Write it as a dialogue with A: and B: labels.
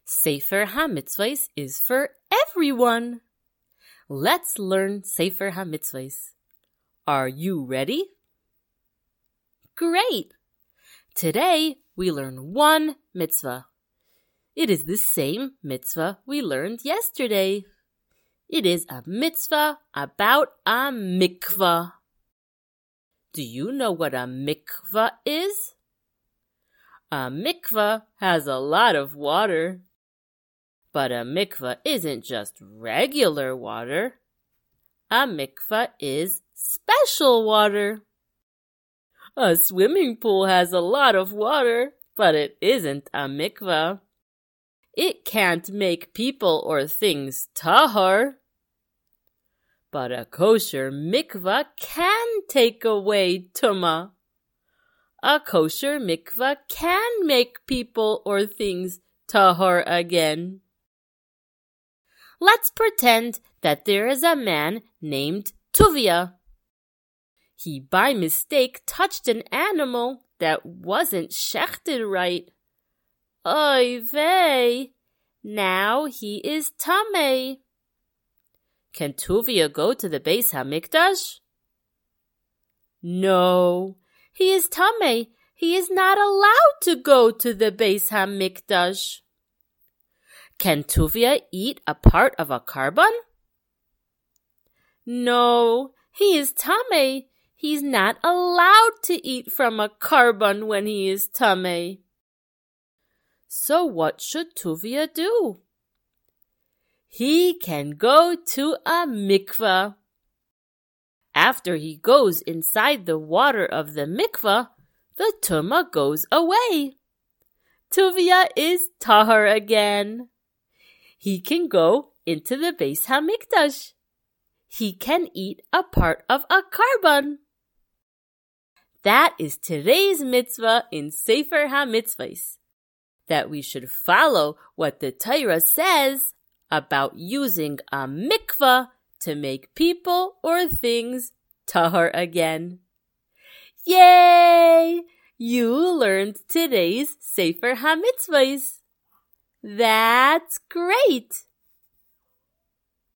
A: Sefer HaMitzvahs is for everyone. Let's learn Sefer HaMitzvahs. Are you ready? Great! Today we learn one mitzvah. It is the same mitzvah we learned yesterday. It is a mitzvah about a mikvah. Do you know what a mikvah is? A mikvah has a lot of water. But a mikvah isn't just regular water. A mikvah is special water. A swimming pool has a lot of water, but it isn't a mikvah. It can't make people or things tahor. But a kosher mikvah can take away tumah. A kosher mikvah can make people or things tahor again. Let's pretend that there is a man named Tuvia. He by mistake touched an animal that wasn't shechted right. Oy vey! Now he is tameh. Can Tuvia go to the Beis HaMikdash? No, he is tameh. He is not allowed to go to the Beis HaMikdash. Can Tuvia eat a part of a karban? No, he is tameh. He's not allowed to eat from a karban when he is tameh. So what should Tuvia do? He can go to a mikvah. After he goes inside the water of the mikvah, the tumah goes away. Tuvia is tahor again. He can go into the Beis HaMikdash. He can eat a part of a karban. That is today's mitzvah in Sefer HaMitzvahs, that we should follow what the Torah says about using a mikvah to make people or things tahor again. Yay! You learned today's Sefer HaMitzvahs. That's great!